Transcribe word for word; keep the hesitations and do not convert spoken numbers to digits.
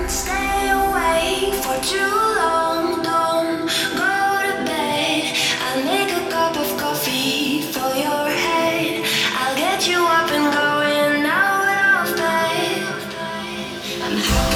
Stay awake for too long. Don't go to bed. I'll make a cup of coffee for your head. I'll get you up and going out of bed. I'm happy.